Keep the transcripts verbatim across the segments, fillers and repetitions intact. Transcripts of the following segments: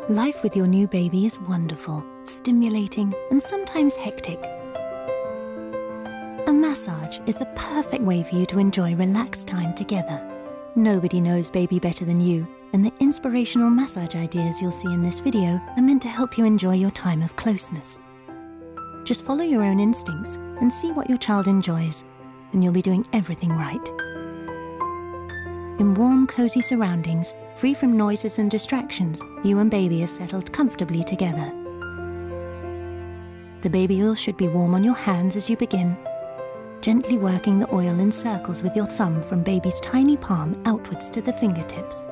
Life with your new baby is wonderful, stimulating, and sometimes hectic. A massage is the perfect way for you to enjoy relaxed time together. Nobody knows baby better than you, and the inspirational massage ideas you'll see in this video are meant to help you enjoy your time of closeness. Just follow your own instincts and see what your child enjoys, and you'll be doing everything right. In warm, cozy surroundings, free from noises and distractions, you and baby are settled comfortably together. The baby oil should be warm on your hands as you begin, gently working the oil in circles with your thumb from baby's tiny palm outwards to the fingertips.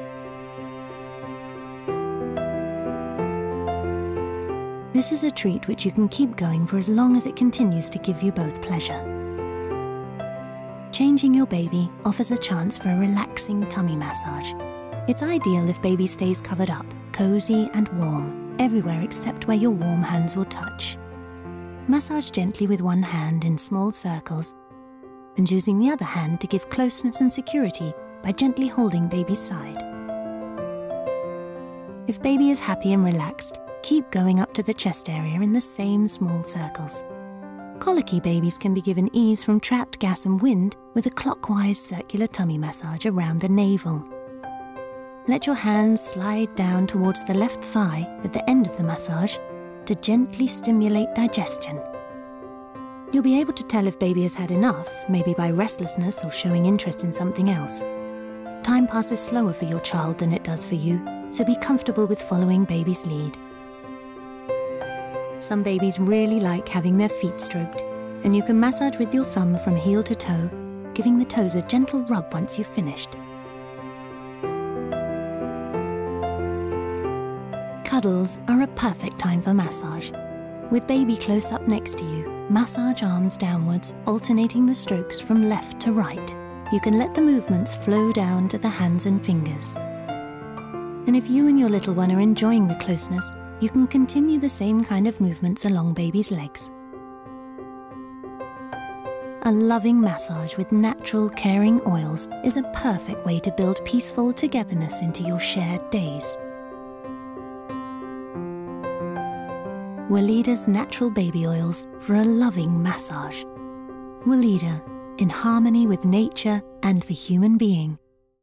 This is a treat which you can keep going for as long as it continues to give you both pleasure. Changing your baby offers a chance for a relaxing tummy massage. It's ideal if baby stays covered up, cozy and warm, everywhere except where your warm hands will touch. Massage gently with one hand in small circles and using the other hand to give closeness and security by gently holding baby's side. If baby is happy and relaxed, keep going up to the chest area in the same small circles. Colicky babies can be given ease from trapped gas and wind with a clockwise circular tummy massage around the navel. Let your hands slide down towards the left thigh at the end of the massage to gently stimulate digestion. You'll be able to tell if baby has had enough, maybe by restlessness or showing interest in something else. Time passes slower for your child than it does for you, so be comfortable with following baby's lead. Some babies really like having their feet stroked, and you can massage with your thumb from heel to toe, giving the toes a gentle rub once you've finished. Cuddles are a perfect time for massage. With baby close up next to you, massage arms downwards, alternating the strokes from left to right. You can let the movements flow down to the hands and fingers. And if you and your little one are enjoying the closeness, you can continue the same kind of movements along baby's legs. A loving massage with natural, caring oils is a perfect way to build peaceful togetherness into your shared days. Weleda's natural baby oils for a loving massage. Weleda, in harmony with nature and the human being.